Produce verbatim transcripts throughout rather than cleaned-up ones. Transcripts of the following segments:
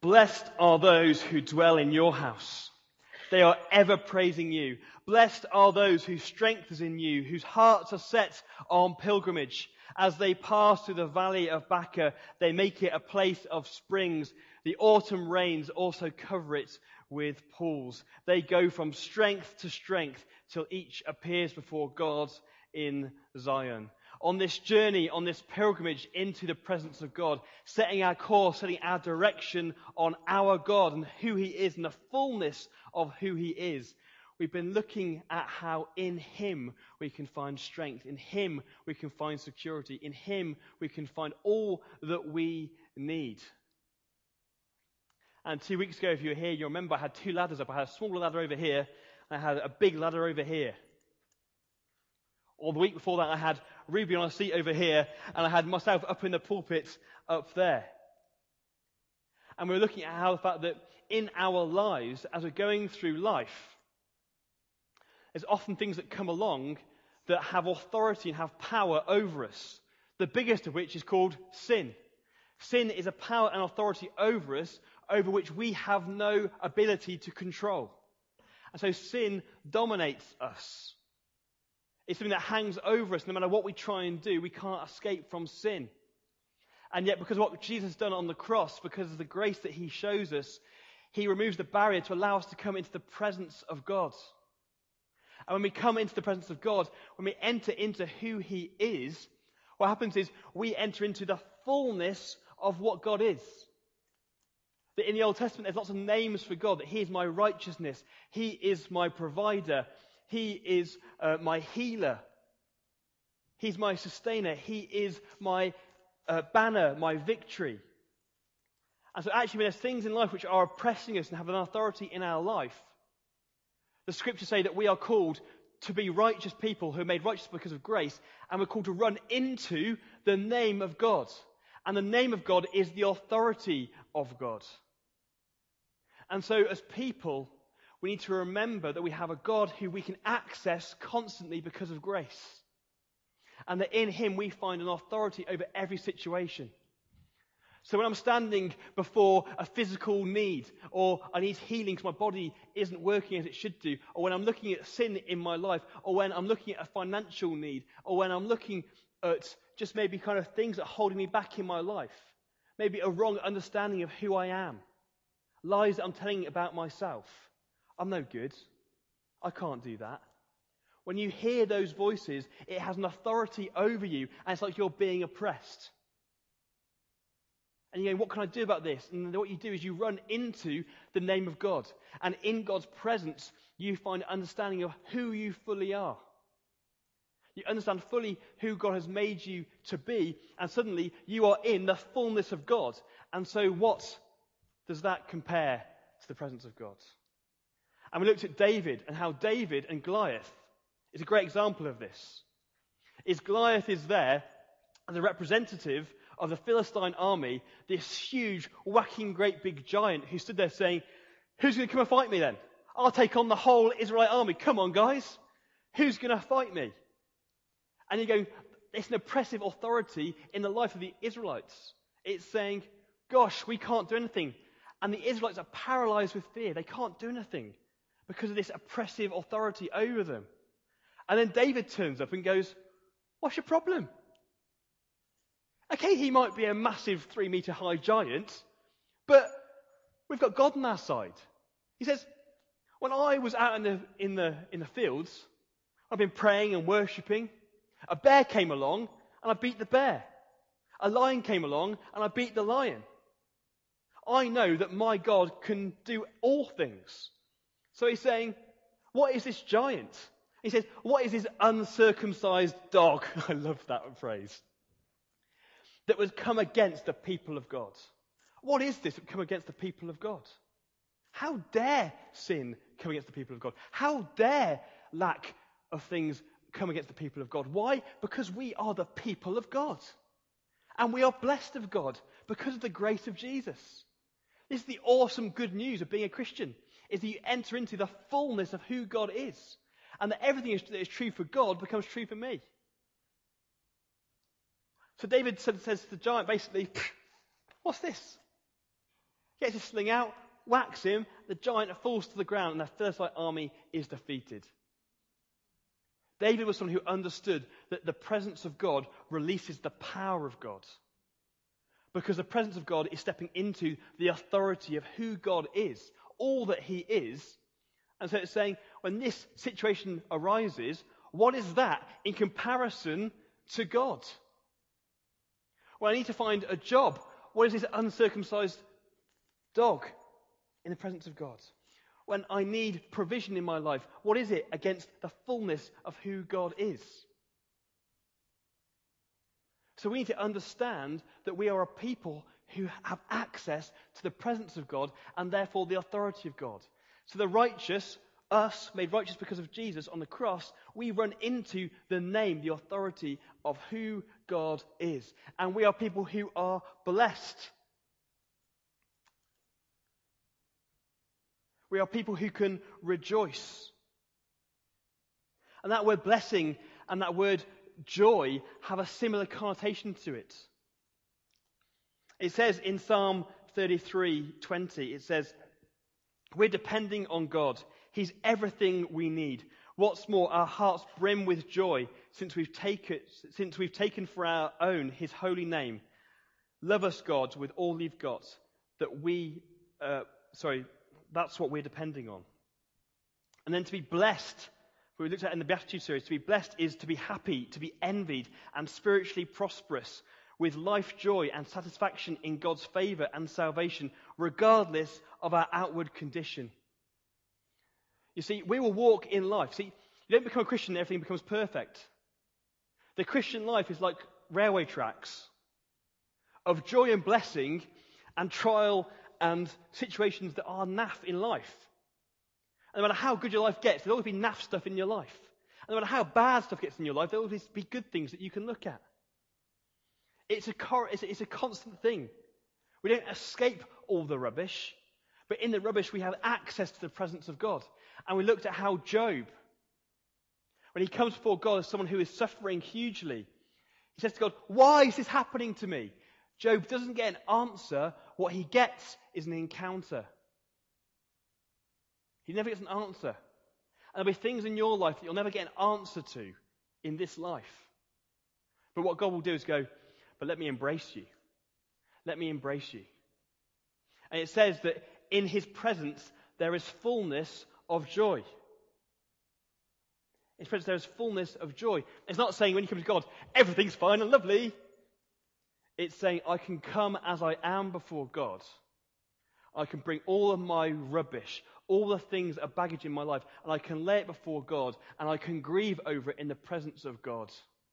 Blessed are those who dwell in your house. They are ever praising you. Blessed are those whose strength is in you, whose hearts are set on pilgrimage. As they pass through the valley of Baca, they make it a place of springs. The autumn rains also cover it with pools. They go from strength to strength till each appears before God in Zion. On this journey, on this pilgrimage into the presence of God, setting our course, setting our direction on our God and who He is and the fullness of who He is. We've been looking at how in Him we can find strength. In Him we can find security. In Him we can find all that we need. And two weeks ago, if you were here, you remember I had two ladders up. I had a smaller ladder over here, and I had a big ladder over here. Or the week before that, I had Ruby on a seat over here, and I had myself up in the pulpit up there. And we were looking at how the fact that in our lives, as we're going through life, there's often things that come along that have authority and have power over us. The biggest of which is called sin. Sin is a power and authority over us, over which we have no ability to control. And so sin dominates us. It's something that hangs over us. No matter what we try and do, we can't escape from sin. And yet, because of what Jesus has done on the cross, because of the grace that He shows us, He removes the barrier to allow us to come into the presence of God. And when we come into the presence of God, when we enter into who He is, what happens is we enter into the fullness of what God is. That in the Old Testament, there's lots of names for God. That He is my righteousness. He is my provider. He is uh, my healer. He's my sustainer. He is my uh, banner, my victory. And so actually, when there's things in life which are oppressing us and have an authority in our life, the scriptures say that we are called to be righteous people who are made righteous because of grace, and we're called to run into the name of God. And the name of God is the authority of God. And so as people, we need to remember that we have a God who we can access constantly because of grace. And that in Him we find an authority over every situation. So when I'm standing before a physical need, or I need healing because my body isn't working as it should do, or when I'm looking at sin in my life, or when I'm looking at a financial need, or when I'm looking at just maybe kind of things that are holding me back in my life, maybe a wrong understanding of who I am, lies that I'm telling about myself. I'm no good. I can't do that. When you hear those voices, it has an authority over you, and it's like you're being oppressed. And you go, what can I do about this? And what you do is you run into the name of God. And in God's presence, you find understanding of who you fully are. You understand fully who God has made you to be. And suddenly, you are in the fullness of God. And so what does that compare to the presence of God? And we looked at David and how David and Goliath is a great example of this. Is Goliath is there as a representative of the Philistine army, this huge, whacking, great big giant who stood there saying, who's going to come and fight me then? I'll take on the whole Israelite army. Come on, guys. Who's going to fight me? And you go, it's an oppressive authority in the life of the Israelites. It's saying, gosh, we can't do anything. And the Israelites are paralyzed with fear. They can't do anything because of this oppressive authority over them. And then David turns up and goes, what's your problem? Okay, he might be a massive three meter high giant, but we've got God on our side. He says, when I was out in the, in the, in the fields, I've been praying and worshipping. A bear came along and I beat the bear. A lion came along and I beat the lion. I know that my God can do all things. So he's saying, what is this giant? He says, what is this uncircumcised dog? I love that phrase. That would come against the people of God. What is this that would come against the people of God? How dare sin come against the people of God? How dare lack of things come against the people of God? Why? Because we are the people of God. And we are blessed of God because of the grace of Jesus. This is the awesome good news of being a Christian, is that you enter into the fullness of who God is. And that everything that is true for God becomes true for me. So David says to the giant, basically, what's this? Gets his sling out, whacks him, the giant falls to the ground, and the Philistine army is defeated. David was someone who understood that the presence of God releases the power of God. Because the presence of God is stepping into the authority of who God is, all that he is. And so it's saying, when this situation arises, what is that in comparison to God? When I need to find a job, what is this uncircumcised dog in the presence of God? When I need provision in my life, what is it against the fullness of who God is? So we need to understand that we are a people who have access to the presence of God and therefore the authority of God. So the righteous, us, made righteous because of Jesus on the cross, we run into the name, the authority of who God is. And we are people who are blessed. We are people who can rejoice. And that word blessing and that word joy have a similar connotation to it. It says in Psalm thirty-three twenty, it says, we're depending on God. He's everything we need. What's more, our hearts brim with joy since we've taken, since we've taken for our own his holy name. Love us, God, with all you've got, that we, uh, sorry, that's what we're depending on. And then to be blessed, we looked at in the Beatitude series, to be blessed is to be happy, to be envied, and spiritually prosperous, with life joy and satisfaction in God's favour and salvation, regardless of our outward condition. You see, we will walk in life. See, you don't become a Christian and everything becomes perfect. The Christian life is like railway tracks of joy and blessing and trial and situations that are naff in life. And no matter how good your life gets, there'll always be naff stuff in your life. And no matter how bad stuff gets in your life, there'll always be good things that you can look at. It's a, cor- it's a, it's a constant thing. We don't escape all the rubbish, but in the rubbish we have access to the presence of God. And we looked at how Job, when he comes before God as someone who is suffering hugely, he says to God, why is this happening to me? Job doesn't get an answer. What he gets is an encounter. He never gets an answer. And there'll be things in your life that you'll never get an answer to in this life. But what God will do is go, but let me embrace you. Let me embrace you. And it says that in his presence there is fullness of joy. In his presence there is fullness of joy. It's not saying when you come to God, everything's fine and lovely. It's saying I can come as I am before God. I can bring all of my rubbish, all the things that are baggage in my life, and I can lay it before God, and I can grieve over it in the presence of God.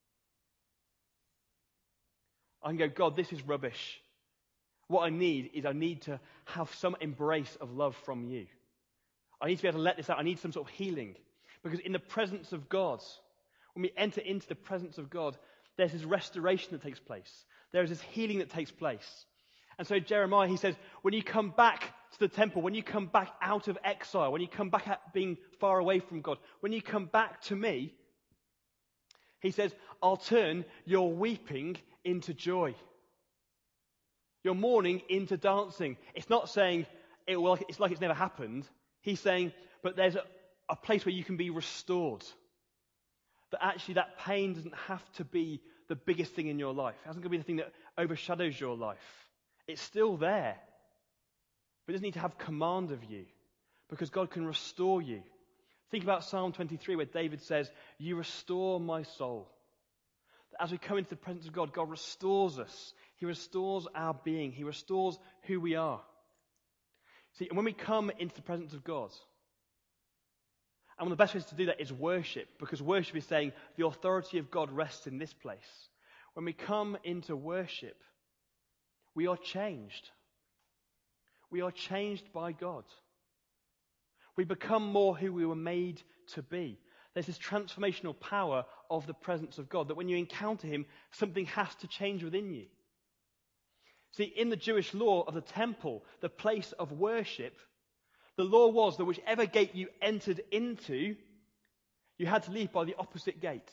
I can go, God, this is rubbish. What I need is I need to have some embrace of love from you. I need to be able to let this out. I need some sort of healing. Because in the presence of God, when we enter into the presence of God, there's this restoration that takes place. There is this healing that takes place. And so Jeremiah, he says, when you come back to the temple, when you come back out of exile, when you come back at being far away from God, when you come back to me, he says, I'll turn your weeping into joy. Your mourning into dancing. It's not saying it will, it's like it's never happened. He's saying, but there's a, a place where you can be restored. That actually that pain doesn't have to be the biggest thing in your life. It hasn't got to be the thing that overshadows your life. It's still there. But it doesn't need to have command of you. Because God can restore you. Think about Psalm twenty-three where David says, you restore my soul. As we come into the presence of God, God restores us. He restores our being. He restores who we are. See, and when we come into the presence of God, and one of the best ways to do that is worship, because worship is saying the authority of God rests in this place. When we come into worship, we are changed. We are changed by God. We become more who we were made to be. There's this transformational power of the presence of God, that when you encounter him, something has to change within you. See, in the Jewish law of the temple, the place of worship, the law was that whichever gate you entered into, you had to leave by the opposite gate.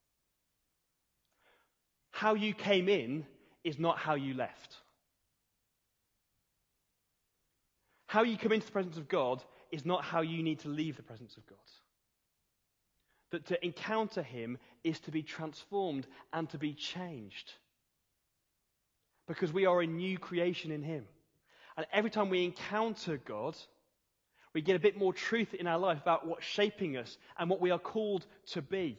How you came in is not how you left. How you come into the presence of God is not how you need to leave the presence of God. That to encounter him is to be transformed and to be changed. Because we are a new creation in him. And every time we encounter God, we get a bit more truth in our life about what's shaping us and what we are called to be.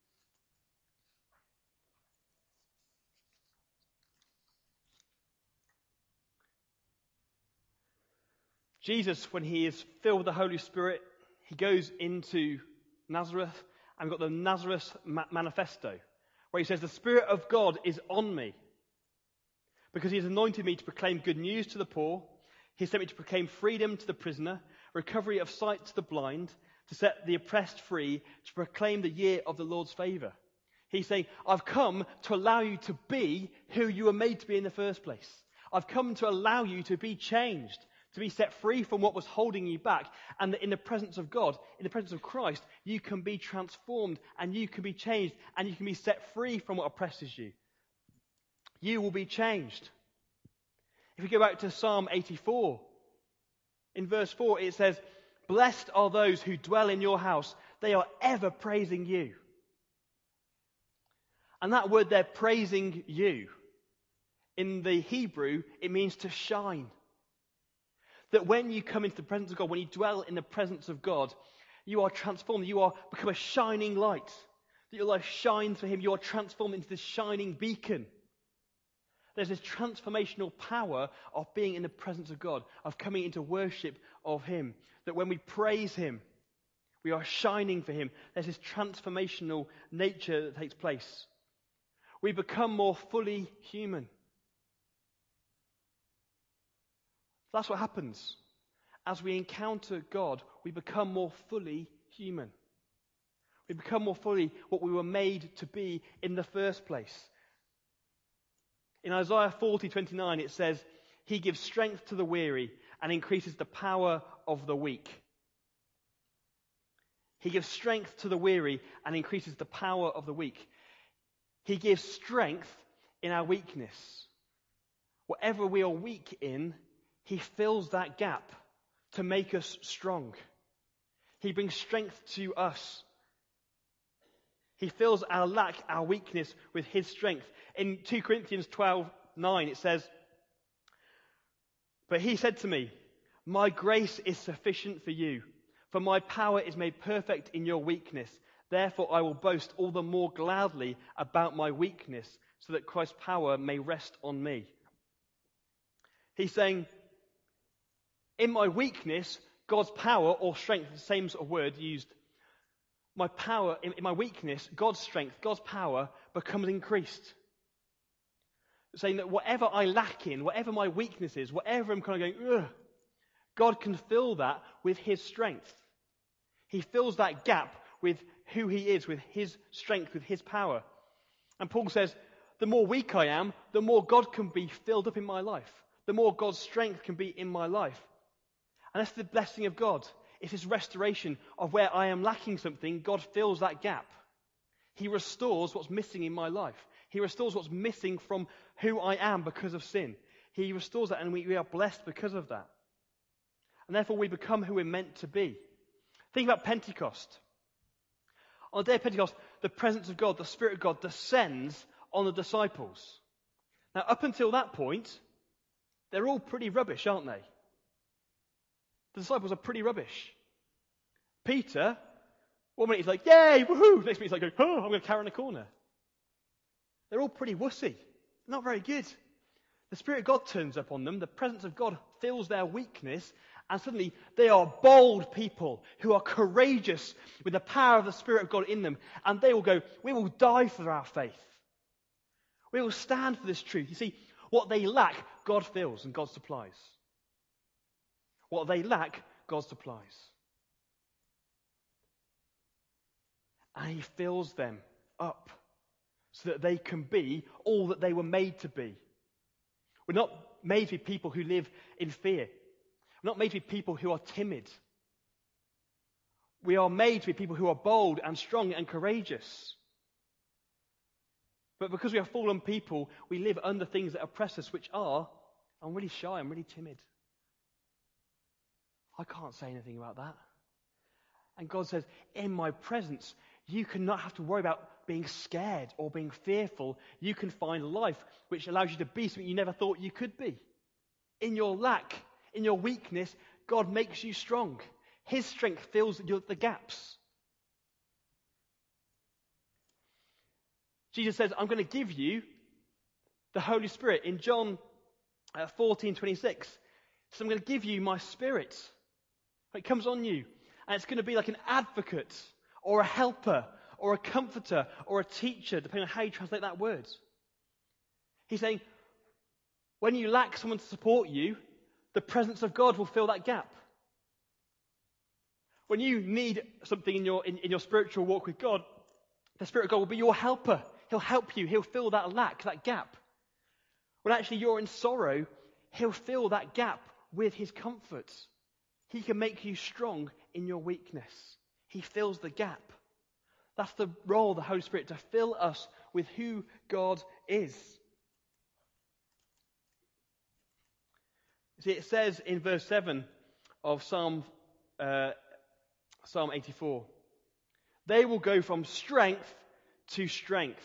Jesus, when he is filled with the Holy Spirit, he goes into Nazareth, and we've got the Nazareth Manifesto, where he says, the Spirit of God is on me, because he has anointed me to proclaim good news to the poor. He sent me to proclaim freedom to the prisoner, recovery of sight to the blind, to set the oppressed free, to proclaim the year of the Lord's favour. He's saying, I've come to allow you to be who you were made to be in the first place. I've come to allow you to be changed, to be set free from what was holding you back, and that in the presence of God, in the presence of Christ, you can be transformed, and you can be changed, and you can be set free from what oppresses you. You will be changed. If we go back to Psalm eighty-four, in verse four it says, blessed are those who dwell in your house, they are ever praising you. And that word there, praising you, in the Hebrew, it means to shine. That when you come into the presence of God, when you dwell in the presence of God, you are transformed. You are become a shining light. That your life shines for him. You are transformed into this shining beacon. There's this transformational power of being in the presence of God, of coming into worship of him. That when we praise him, we are shining for him. There's this transformational nature that takes place. We become more fully human. That's what happens. As we encounter God, we become more fully human. We become more fully what we were made to be in the first place. In Isaiah forty twenty-nine it says, he gives strength to the weary and increases the power of the weak. He gives strength to the weary and increases the power of the weak. He gives strength in our weakness. Whatever we are weak in, he fills that gap to make us strong. He brings strength to us. He fills our lack, our weakness with his strength. In two Corinthians twelve nine it says, but he said to me, my grace is sufficient for you, for my power is made perfect in your weakness. Therefore I will boast all the more gladly about my weakness, so that Christ's power may rest on me. He's saying, in my weakness, God's power or strength, the same sort of word used, my power, in, in my weakness, God's strength, God's power becomes increased. Saying that whatever I lack in, whatever my weakness is, whatever I'm kind of going, ugh, God can fill that with his strength. He fills that gap with who he is, with his strength, with his power. And Paul says, the more weak I am, the more God can be filled up in my life. The more God's strength can be in my life. And that's the blessing of God. It's this restoration of where I am lacking something. God fills that gap. He restores what's missing in my life. He restores what's missing from who I am because of sin. He restores that, and we, we are blessed because of that. And therefore we become who we're meant to be. Think about Pentecost. On the day of Pentecost, the presence of God, the Spirit of God, descends on the disciples. Now, up until that point, they're all pretty rubbish, aren't they? The disciples are pretty rubbish. Peter, one minute he's like, yay, woohoo! Next minute he's like, going, oh, I'm going to carry in a corner. They're all pretty wussy. Not very good. The Spirit of God turns up on them. The presence of God fills their weakness. And suddenly they are bold people who are courageous with the power of the Spirit of God in them. And they will go, we will die for our faith. We will stand for this truth. You see, what they lack, God fills and God supplies. What they lack, God supplies. And he fills them up so that they can be all that they were made to be. We're not made to be people who live in fear. We're not made to be people who are timid. We are made to be people who are bold and strong and courageous. But because we are fallen people, we live under things that oppress us, which are, I'm really shy, I'm really timid. I can't say anything about that. And God says, in my presence, you cannot have to worry about being scared or being fearful. You can find life which allows you to be something you never thought you could be. In your lack, in your weakness, God makes you strong. His strength fills your, the gaps. Jesus says, I'm going to give you the Holy Spirit. In John uh, fourteen twenty-six, he says, I'm going to give you my Spirit. It comes on you. And it's going to be like an advocate or a helper or a comforter or a teacher, depending on how you translate that word. He's saying, when you lack someone to support you, the presence of God will fill that gap. When you need something in your, in, in your spiritual walk with God, the Spirit of God will be your helper. He'll help you. He'll fill that lack, that gap. When actually you're in sorrow, He'll fill that gap with His comfort. He can make you strong in your weakness. He fills the gap. That's the role of the Holy Spirit, to fill us with who God is. See, it says in verse seven of Psalm, uh, Psalm eighty-four, they will go from strength to strength.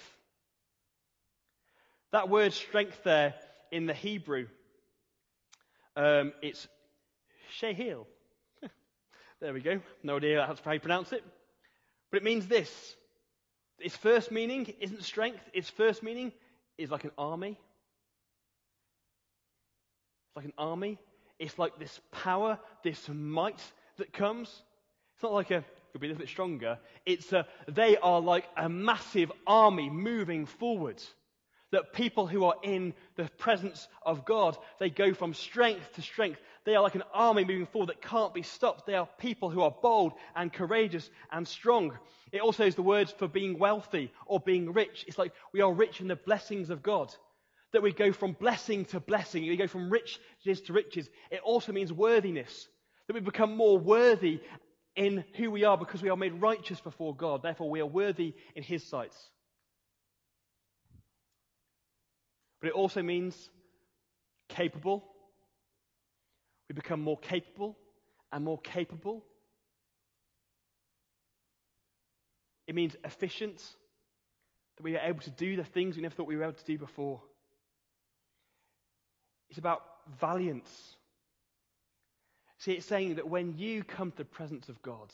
That word strength there in the Hebrew, um, it's shehil. There we go. No idea how you pronounce it. But it means this. Its first meaning isn't strength. Its first meaning is like an army. It's like an army. It's like this power, this might that comes. It's not like a, it'll be a little bit stronger. It's a, they are like a massive army moving forward. That people who are in the presence of God, they go from strength to strength. They are like an army moving forward that can't be stopped. They are people who are bold and courageous and strong. It also is the word for being wealthy or being rich. It's like we are rich in the blessings of God. That we go from blessing to blessing. We go from riches to riches. It also means worthiness. That we become more worthy in who we are because we are made righteous before God. Therefore, we are worthy in His sight. But it also means capable. We become more capable and more capable. It means efficient. That we are able to do the things we never thought we were able to do before. It's about valiance. See, it's saying that when you come to the presence of God,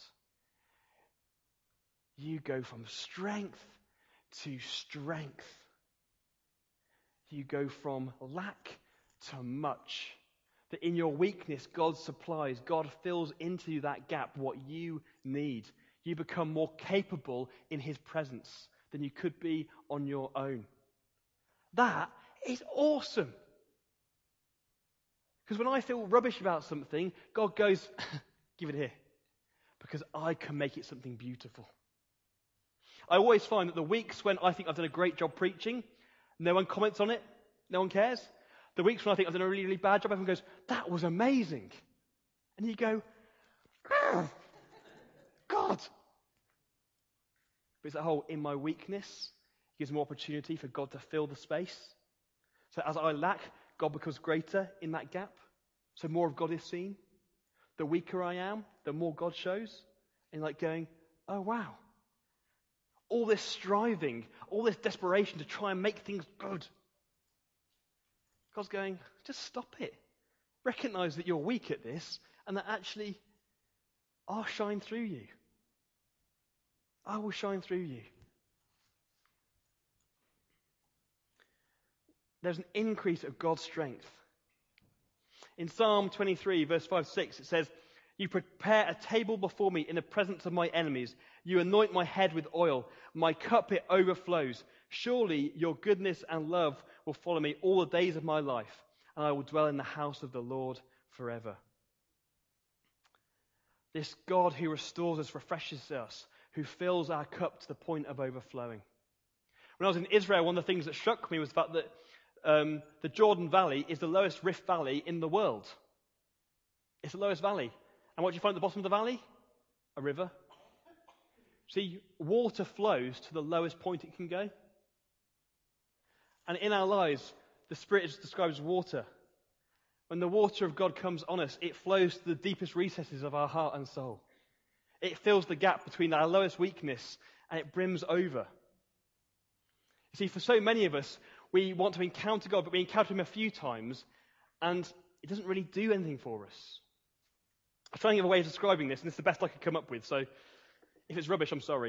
you go from strength to strength. You go from lack to much. That in your weakness, God supplies, God fills into that gap what you need. You become more capable in His presence than you could be on your own. That is awesome. Because when I feel rubbish about something, God goes, give it here. Because I can make it something beautiful. I always find that the weeks when I think I've done a great job preaching, no one comments on it. No one cares. The weeks when I think I've done a really, really bad job, everyone goes, that was amazing. And you go, oh, God. But it's that whole, in my weakness, it gives more opportunity for God to fill the space. So as I lack, God becomes greater in that gap. So more of God is seen. The weaker I am, the more God shows. And like going, oh wow. All this striving, all this desperation to try and make things good. God's going, just stop it. Recognize that you're weak at this and that actually I'll shine through you. I will shine through you. There's an increase of God's strength. In Psalm twenty-three, verse five to six, it says, you prepare a table before me in the presence of my enemies. You anoint my head with oil. My cup, it overflows. Surely your goodness and love will follow me all the days of my life, and I will dwell in the house of the Lord forever. This God who restores us, refreshes us, who fills our cup to the point of overflowing. When I was in Israel, one of the things that struck me was the fact that um, the Jordan Valley is the lowest rift valley in the world. It's the lowest valley. And what do you find at the bottom of the valley? A river. See, water flows to the lowest point it can go. And in our lives, the Spirit is described as water. When the water of God comes on us, it flows to the deepest recesses of our heart and soul. It fills the gap between our lowest weakness and it brims over. You see, for so many of us, we want to encounter God, but we encounter him a few times, and it doesn't really do anything for us. I'm trying to give a way of describing this, and it's the best I could come up with, so if it's rubbish, I'm sorry.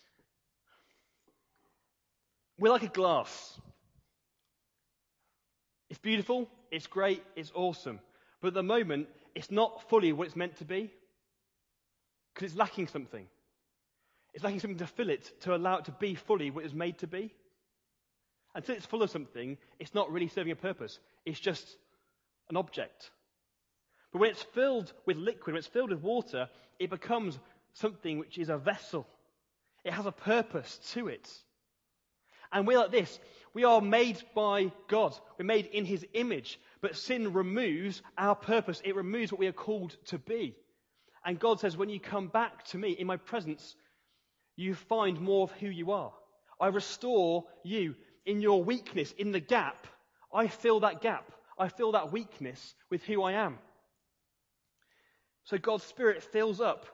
We're like a glass. It's beautiful, it's great, it's awesome. But at the moment, it's not fully what it's meant to be. Because it's lacking something. It's lacking something to fill it, to allow it to be fully what it's made to be. Until it's full of something, it's not really serving a purpose. It's just an object. But when it's filled with liquid, when it's filled with water, it becomes something which is a vessel. It has a purpose to it. And we're like this. We are made by God. We're made in his image. But sin removes our purpose. It removes what we are called to be. And God says, when you come back to me in my presence, you find more of who you are. I restore you in your weakness, in the gap. I fill that gap. I fill that weakness with who I am. So God's Spirit fills up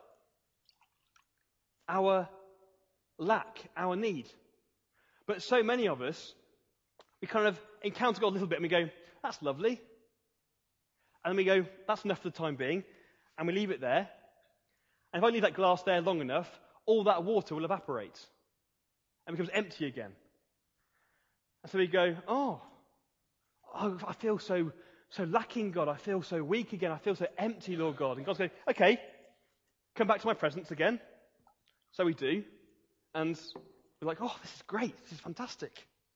our lack, our need. But so many of us, we kind of encounter God a little bit and we go, that's lovely. And then we go, that's enough for the time being. And we leave it there. And if I leave that glass there long enough, all that water will evaporate and becomes empty again. And so we go, oh, oh I feel so so lacking, God. I feel so weak again. I feel so empty, Lord God. And God's going, okay, come back to my presence again. So we do. And we're like, oh, this is great. This is fantastic.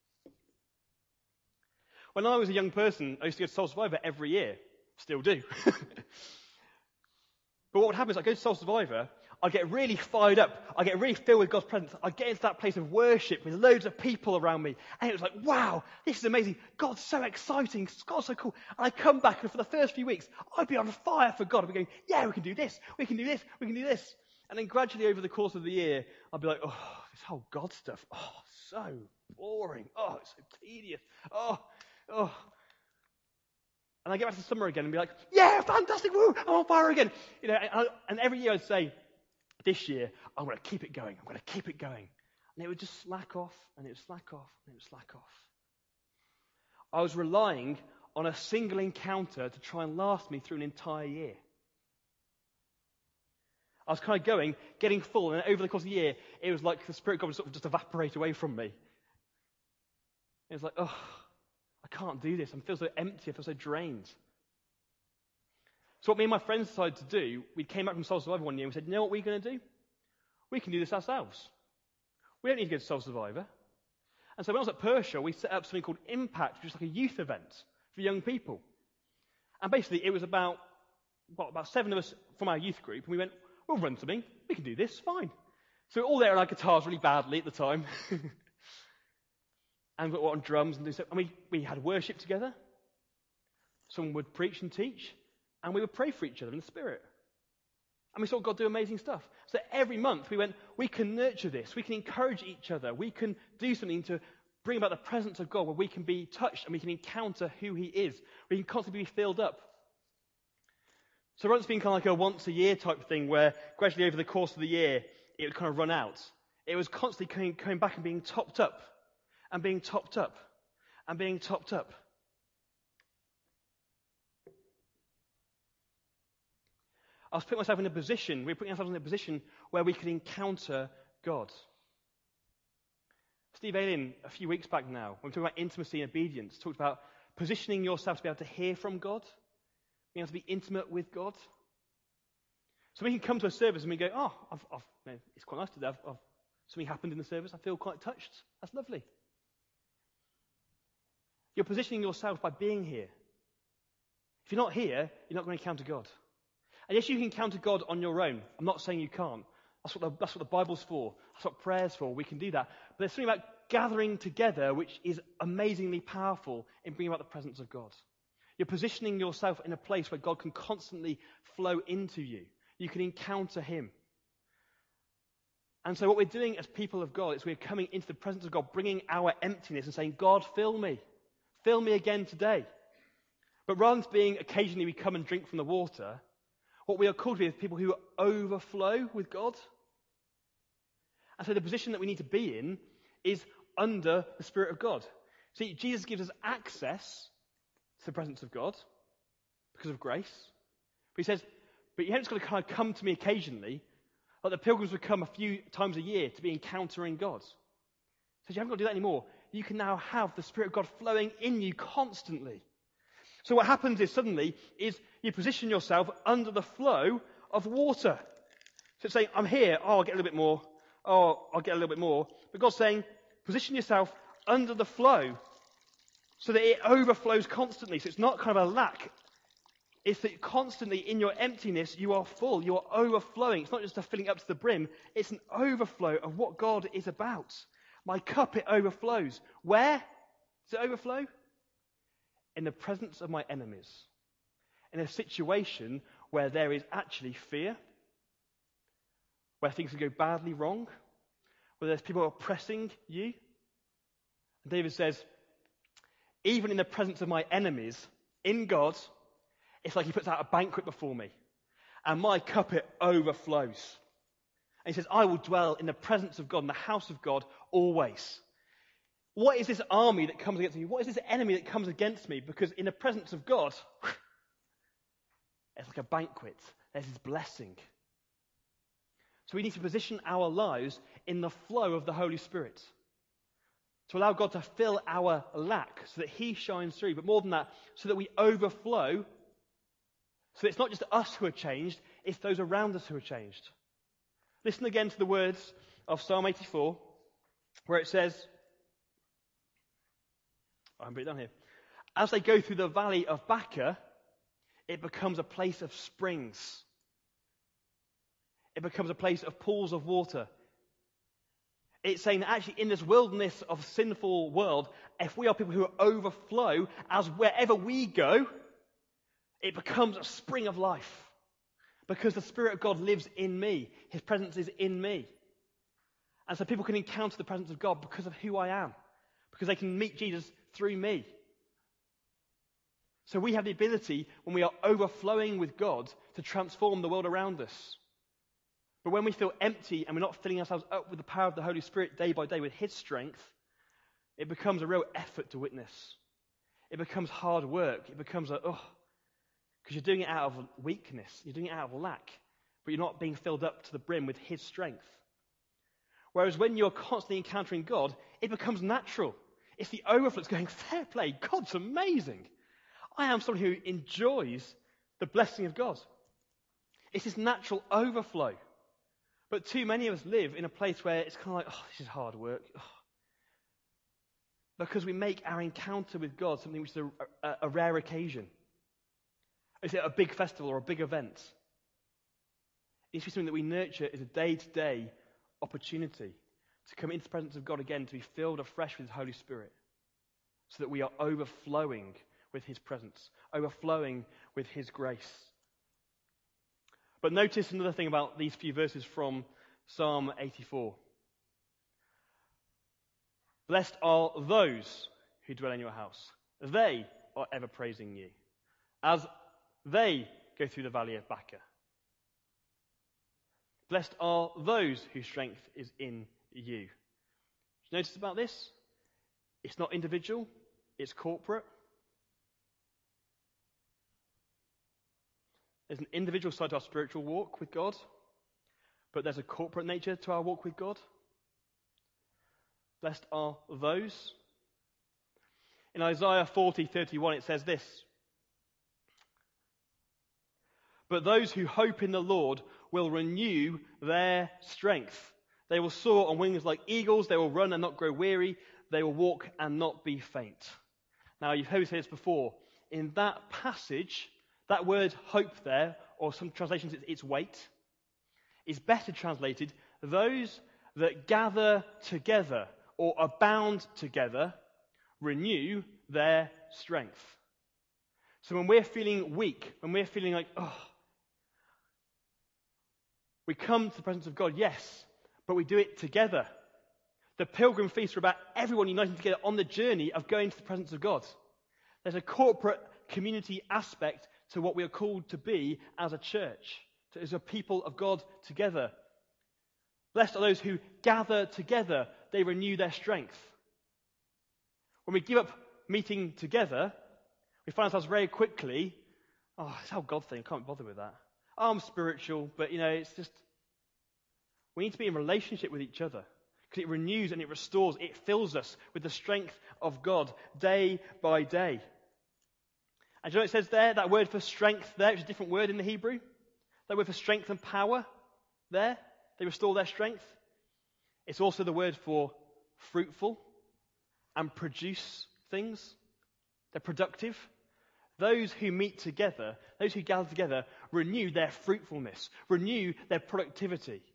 When I was a young person, I used to go to Soul Survivor every year. Still do. But what would happen is I'd go to Soul Survivor, I'd get really fired up, I'd get really filled with God's presence, I'd get into that place of worship with loads of people around me, and it was like, wow, this is amazing, God's so exciting, God's so cool. And I'd come back, and for the first few weeks, I'd be on fire for God. I'd be going, yeah, we can do this, we can do this, we can do this. And then gradually over the course of the year, I'd be like, oh, this whole God stuff, oh, so boring, oh, it's so tedious, oh, oh. And I get back to summer again and be like, yeah, fantastic, woo, I'm on fire again. You know, and, I, and every year I'd say, this year, I'm going to keep it going, I'm going to keep it going. And it would just slack off, and it would slack off, and it would slack off. I was relying on a single encounter to try and last me through an entire year. I was kind of going, getting full, and over the course of the year, it was like the Spirit of God would sort of just evaporate away from me. It was like, oh, I can't do this. I feel so empty. I feel so drained. So what me and my friends decided to do, we came back from Soul Survivor one year and we said, you know what we're going to do? We can do this ourselves. We don't need to go to Soul Survivor. And so when I was at Persia, we set up something called Impact, which is like a youth event for young people. And basically it was about, what, about seven of us from our youth group, and we went, we'll run something. We can do this, fine. So we're all there on our guitars really badly at the time. And we were on drums and do stuff. And we, we had worship together. Someone would preach and teach. And we would pray for each other in the Spirit. And we saw God do amazing stuff. So every month we went, we can nurture this. We can encourage each other. We can do something to bring about the presence of God where we can be touched and we can encounter who he is. We can constantly be filled up. So rather than being kind of like a once a year type thing where gradually over the course of the year it would kind of run out, it was constantly coming, coming back and being topped up. And being topped up, and being topped up. I was putting myself in a position, we were putting ourselves in a position where we could encounter God. Steve Alien, a few weeks back now, when we talked about intimacy and obedience, talked about positioning yourself to be able to hear from God, being able to be intimate with God. So we can come to a service and we go, oh, I've, I've, you know, it's quite nice today, I've, I've, something happened in the service, I feel quite touched, that's lovely. You're positioning yourself by being here. If you're not here, you're not going to encounter God. And yes, you can encounter God on your own. I'm not saying you can't. That's what the, that's what the Bible's for. That's what prayer's for. We can do that. But there's something about gathering together which is amazingly powerful in bringing about the presence of God. You're positioning yourself in a place where God can constantly flow into you. You can encounter him. And so what we're doing as people of God is we're coming into the presence of God, bringing our emptiness and saying, God, fill me. Fill me again today. But rather than being occasionally we come and drink from the water, what we are called to be is people who overflow with God. And so the position that we need to be in is under the Spirit of God. See, Jesus gives us access to the presence of God because of grace. But he says, but you haven't just got to kind of come to me occasionally, like the pilgrims would come a few times a year to be encountering God. So you haven't got to do that anymore. You can now have the Spirit of God flowing in you constantly. So what happens is suddenly is you position yourself under the flow of water. So it's saying, I'm here, oh, I'll get a little bit more. Oh, I'll get a little bit more. But God's saying, position yourself under the flow so that it overflows constantly. So it's not kind of a lack. It's that constantly in your emptiness, you are full. You are overflowing. It's not just a filling up to the brim. It's an overflow of what God is about. My cup, it overflows. Where does it overflow? In the presence of my enemies. In a situation where there is actually fear, where things can go badly wrong, where there's people oppressing you. And David says, even in the presence of my enemies, in God, it's like he puts out a banquet before me. And my cup, it overflows. And he says, I will dwell in the presence of God, in the house of God, always. What is this army that comes against me? What is this enemy that comes against me? Because in the presence of God, it's like a banquet. There's his blessing. So we need to position our lives in the flow of the Holy Spirit. To allow God to fill our lack so that he shines through. But more than that, so that we overflow. So that it's not just us who are changed, it's those around us who are changed. Listen again to the words of Psalm eighty-four, where it says, I haven't put it down here. As they go through the valley of Baca, it becomes a place of springs. It becomes a place of pools of water. It's saying that actually in this wilderness of sinful world, if we are people who overflow, as wherever we go, it becomes a spring of life. Because the Spirit of God lives in me. His presence is in me. And so people can encounter the presence of God because of who I am. Because they can meet Jesus through me. So we have the ability, when we are overflowing with God, to transform the world around us. But when we feel empty and we're not filling ourselves up with the power of the Holy Spirit day by day with his strength, it becomes a real effort to witness. It becomes hard work. It becomes a, oh, because you're doing it out of weakness. You're doing it out of lack. But you're not being filled up to the brim with his strength. Whereas when you're constantly encountering God, it becomes natural. It's the overflow. It's going, fair play. God's amazing. I am someone who enjoys the blessing of God. It's this natural overflow. But too many of us live in a place where it's kind of like, oh, this is hard work. Oh. Because we make our encounter with God something which is a, a, a rare occasion. Is it a big festival or a big event? It needs to be something that we nurture as a day-to-day opportunity to come into the presence of God again, to be filled afresh with his Holy Spirit, so that we are overflowing with his presence, overflowing with his grace. But notice another thing about these few verses from Psalm eighty-four. Blessed are those who dwell in your house. They are ever praising you, as they go through the valley of Baca. Blessed are those whose strength is in you. Did you notice about this? It's not individual, it's corporate. There's an individual side to our spiritual walk with God, but there's a corporate nature to our walk with God. Blessed are those. In Isaiah forty thirty-one it says this. But those who hope in the Lord will renew their strength. They will soar on wings like eagles. They will run and not grow weary. They will walk and not be faint. Now, you've heard me say this before. In that passage, that word hope there, or some translations it's weight, is better translated, those that gather together or are bound together renew their strength. So when we're feeling weak, when we're feeling like, oh, we come to the presence of God, yes, but we do it together. The pilgrim feasts are about everyone uniting together on the journey of going to the presence of God. There's a corporate community aspect to what we are called to be as a church, to, as a people of God together. Blessed are those who gather together, they renew their strength. When we give up meeting together, we find ourselves very quickly, oh, it's how God thing, I can't bother with that. Oh, I'm spiritual, but you know, it's just, we need to be in relationship with each other because it renews and it restores, it fills us with the strength of God day by day. And do you know what it says there? That word for strength there, it's a different word in the Hebrew. That word for strength and power there, they restore their strength. It's also the word for fruitful and produce things. They're productive. Those who meet together, those who gather together, renew their fruitfulness, renew their productivity.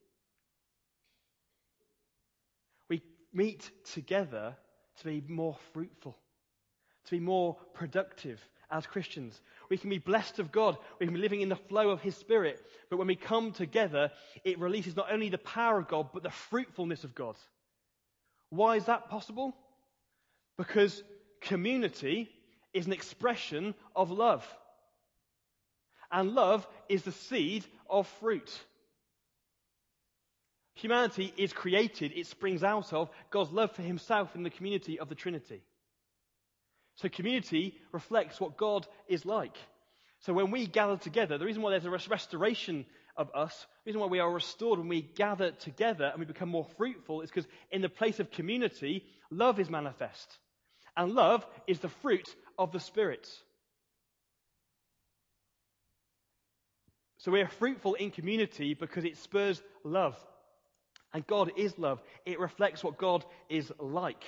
We meet together to be more fruitful, to be more productive as Christians. We can be blessed of God. We can be living in the flow of His Spirit. But when we come together, it releases not only the power of God, but the fruitfulness of God. Why is that possible? Because community is an expression of love. And love is the seed of fruit. Humanity is created, it springs out of God's love for Himself in the community of the Trinity. So community reflects what God is like. So when we gather together, the reason why there's a restoration of us, the reason why we are restored when we gather together and we become more fruitful is because in the place of community, love is manifest. And love is the fruit of the Spirit. So we are fruitful in community because it spurs love. And God is love. It reflects what God is like.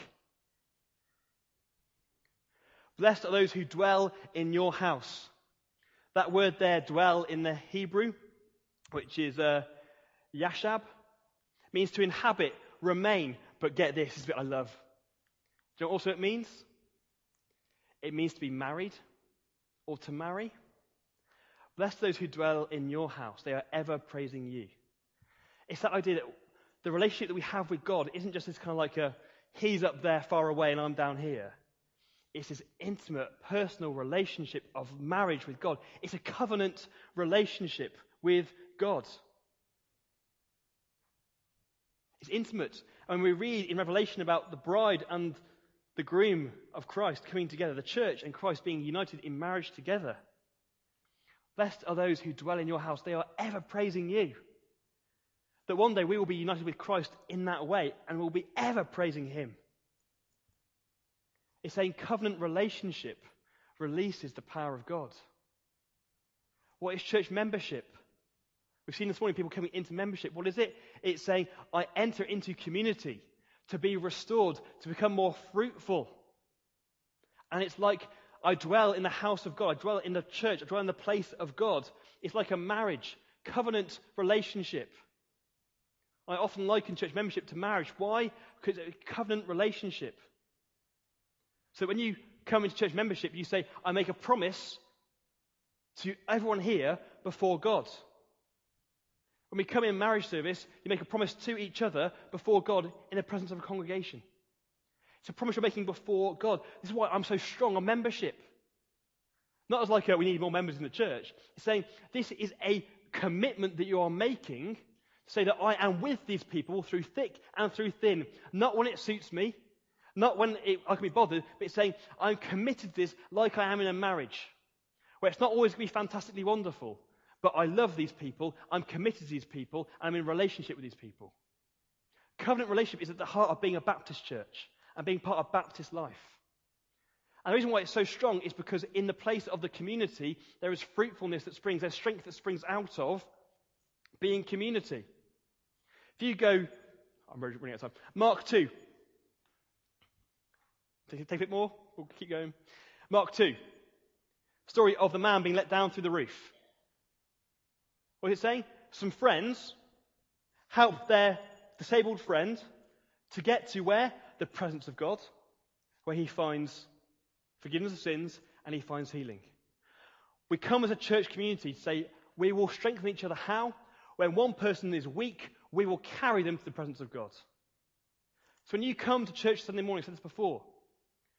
Blessed are those who dwell in your house. That word there, dwell, in the Hebrew, which is uh, yashab, means to inhabit, remain. But get this, this is what I love. Do you know what also it means? It means to be married or to marry. Blessed are those who dwell in your house. They are ever praising you. It's that idea that the relationship that we have with God isn't just this kind of like a, He's up there far away and I'm down here. It's this intimate, personal relationship of marriage with God. It's a covenant relationship with God. It's intimate. And we read in Revelation about the bride and the groom of Christ coming together, the church and Christ being united in marriage together. Blessed are those who dwell in your house. They are ever praising you. That one day we will be united with Christ in that way and we'll be ever praising Him. It's saying covenant relationship releases the power of God. What is church membership? We've seen this morning people coming into membership. What is it? It's saying, I enter into community to be restored, to become more fruitful. And it's like I dwell in the house of God. I dwell in the church. I dwell in the place of God. It's like a marriage, covenant relationship. I often liken church membership to marriage. Why? Because it's a covenant relationship. So when you come into church membership, you say, I make a promise to everyone here before God. When we come in marriage service, you make a promise to each other before God in the presence of a congregation. It's a promise you're making before God. This is why I'm so strong on membership. Not as like a, we need more members in the church. It's saying this is a commitment that you are making to say that I am with these people through thick and through thin. Not when it suits me. Not when it, I can be bothered, but it's saying, I'm committed to this like I am in a marriage, where it's not always going to be fantastically wonderful, but I love these people, I'm committed to these people, and I'm in relationship with these people. Covenant relationship is at the heart of being a Baptist church and being part of Baptist life. And the reason why it's so strong is because in the place of the community, there is fruitfulness that springs, there's strength that springs out of being community. If you go, I'm running out of time, Mark two. Take, take a bit more, we'll keep going. Mark two. Story of the man being let down through the roof. What is it saying? Some friends helped their disabled friend to get to where? The presence of God, where he finds forgiveness of sins and he finds healing. We come as a church community to say we will strengthen each other. How? When one person is weak, we will carry them to the presence of God. So when you come to church Sunday morning, I said this before,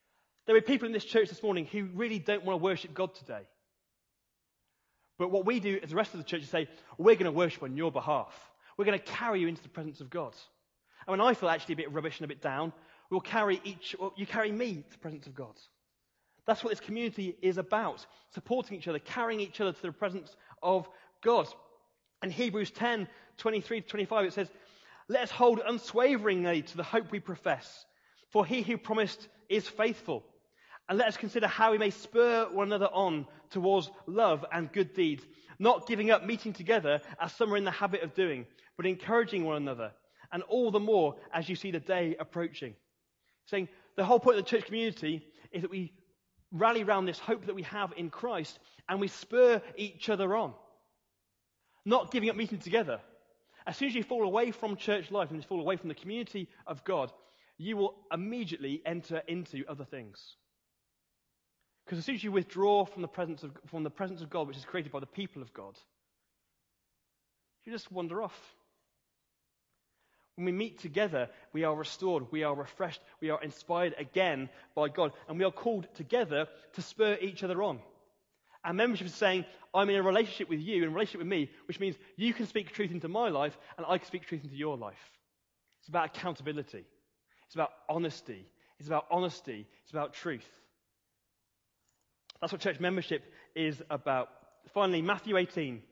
There are people in this church this morning who really don't want to worship God today. But what we do as the rest of the church is say, we're going to worship on your behalf. We're going to carry you into the presence of God. And when I feel actually a bit rubbish and a bit down, we'll carry each, well, you carry me to the presence of God. That's what this community is about. Supporting each other, carrying each other to the presence of God. In Hebrews ten, twenty-three to twenty-five, it says, let us hold unswaveringly to the hope we profess. For he who promised is faithful. And let us consider how we may spur one another on towards love and good deeds, not giving up meeting together as some are in the habit of doing, but encouraging one another, and all the more as you see the day approaching. Saying the whole point of the church community is that we rally around this hope that we have in Christ, and we spur each other on. Not giving up meeting together. As soon as you fall away from church life and you fall away from the community of God, you will immediately enter into other things. Because as soon as you withdraw from the presence of from the presence of God, which is created by the people of God, you just wander off. When we meet together, we are restored, we are refreshed, we are inspired again by God, and we are called together to spur each other on. Our membership is saying, I'm in a relationship with you, in a relationship with me, which means you can speak truth into my life, and I can speak truth into your life. It's about accountability. It's about honesty. It's about honesty. It's about truth. That's what church membership is about. Finally, Matthew eighteen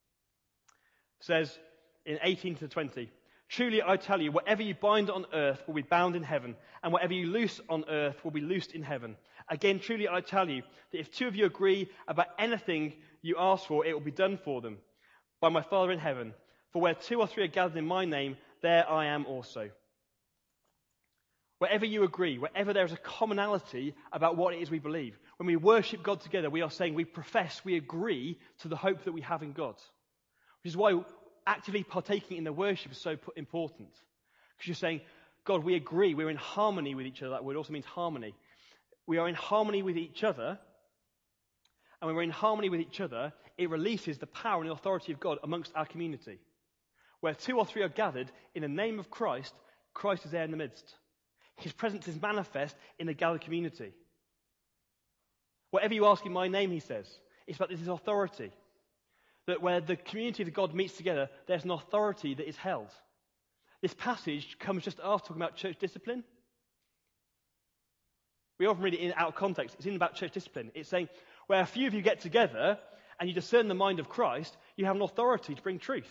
says in eighteen to twenty, truly I tell you, whatever you bind on earth will be bound in heaven, and whatever you loose on earth will be loosed in heaven. Again, truly I tell you, that if two of you agree about anything you ask for, it will be done for them by my Father in heaven. For where two or three are gathered in my name, there I am also. Wherever you agree, wherever there is a commonality about what it is we believe, when we worship God together, we are saying we profess, we agree to the hope that we have in God. Which is why actively partaking in the worship is so important. Because you're saying, God, we agree, we're in harmony with each other. That word also means harmony. We are in harmony with each other, and when we're in harmony with each other, it releases the power and the authority of God amongst our community. Where two or three are gathered in the name of Christ, Christ is there in the midst. His presence is manifest in the gathered community. Whatever you ask in my name, he says, it's about this authority. That where the community of God meets together, there's an authority that is held. This passage comes just after talking about church discipline. We often read it in out of context. It's in about church discipline. It's saying, where a few of you get together and you discern the mind of Christ, you have an authority to bring truth.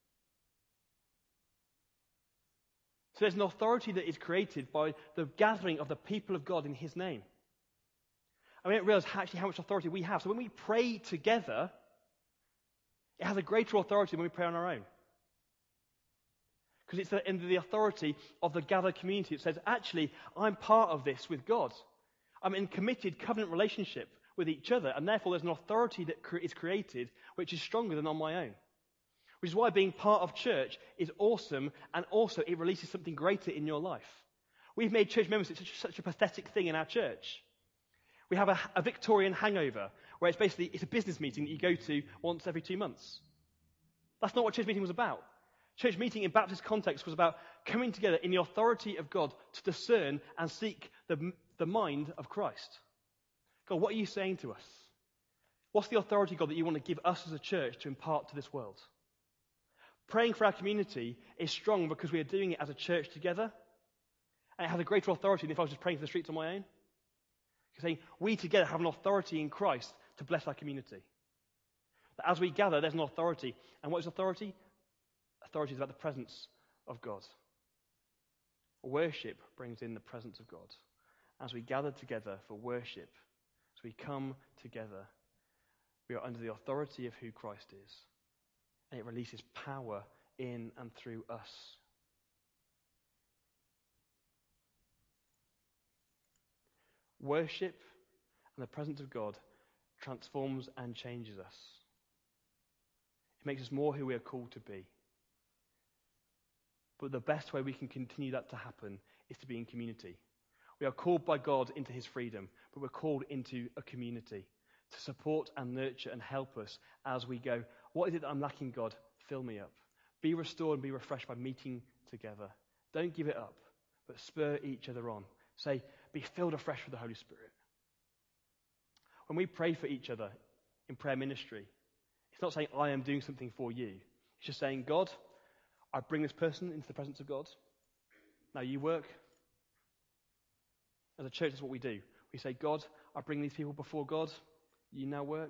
So there's an authority that is created by the gathering of the people of God in his name. And we don't realize actually how much authority we have. So when we pray together, it has a greater authority than when we pray on our own. Because it's the, in the authority of the gathered community. It says, actually, I'm part of this with God. I'm in committed covenant relationship with each other. And therefore, there's an authority that cre- is created which is stronger than on my own. Which is why being part of church is awesome, and also it releases something greater in your life. We've made church membership such, such a pathetic thing in our church. We have a, a Victorian hangover, where it's basically it's a business meeting that you go to once every two months. That's not what church meeting was about. Church meeting in Baptist context was about coming together in the authority of God to discern and seek the, the mind of Christ. God, what are you saying to us? What's the authority, God, that you want to give us as a church to impart to this world? Praying for our community is strong because we are doing it as a church together. And it has a greater authority than if I was just praying for the streets on my own. You're saying we together have an authority in Christ to bless our community. That as we gather, there's an authority. And what is authority? Authority is about the presence of God. Worship brings in the presence of God. As we gather together for worship, as we come together, we are under the authority of who Christ is. And it releases power in and through us. Worship and the presence of God transforms and changes us. It makes us more who we are called to be. But the best way we can continue that to happen is to be in community. We are called by God into his freedom, but we're called into a community to support and nurture and help us as we go, what is it that I'm lacking, God? Fill me up. Be restored and be refreshed by meeting together. Don't give it up, but spur each other on. Say, be filled afresh with the Holy Spirit. When we pray for each other in prayer ministry, it's not saying I am doing something for you. It's just saying, God, I bring this person into the presence of God. Now you work. As a church, that's what we do. We say, God, I bring these people before God. You now work.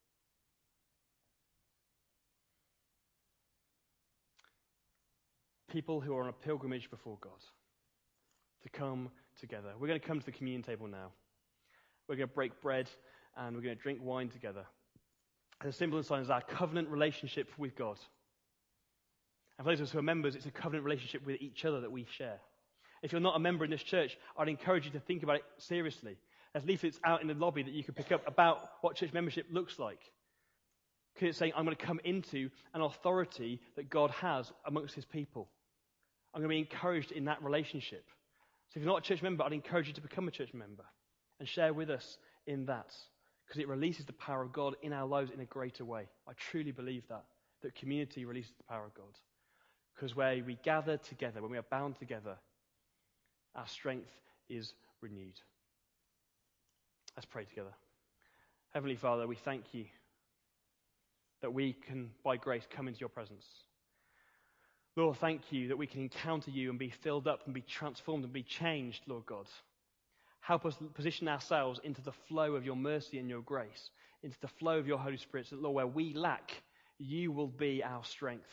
People who are on a pilgrimage before God to come together. We're going to come to the communion table now. We're going to break bread and we're going to drink wine together. As a symbol and sign is our covenant relationship with God. And for those of us who are members, it's a covenant relationship with each other that we share. If you're not a member in this church, I'd encourage you to think about it seriously. There's leaflets out in the lobby that you can pick up about what church membership looks like. Because it's saying, I'm going to come into an authority that God has amongst his people. I'm going to be encouraged in that relationship. So if you're not a church member, I'd encourage you to become a church member and share with us in that. Because it releases the power of God in our lives in a greater way. I truly believe that. That community releases the power of God. Because where we gather together, when we are bound together, our strength is renewed. Let's pray together. Heavenly Father, we thank you that we can, by grace, come into your presence. Lord, thank you that we can encounter you and be filled up and be transformed and be changed, Lord God. Help us position ourselves into the flow of your mercy and your grace, into the flow of your Holy Spirit, so that, Lord, where we lack, you will be our strength.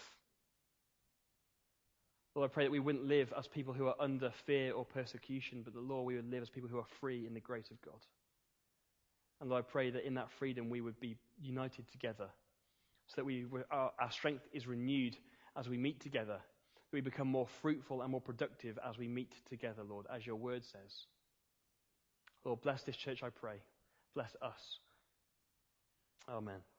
Lord, I pray that we wouldn't live as people who are under fear or persecution, but that, Lord, we would live as people who are free in the grace of God. And Lord, I pray that in that freedom we would be united together, so that we our, our strength is renewed as we meet together, that we become more fruitful and more productive as we meet together, Lord, as your word says. Lord, bless this church, I pray. Bless us. Amen.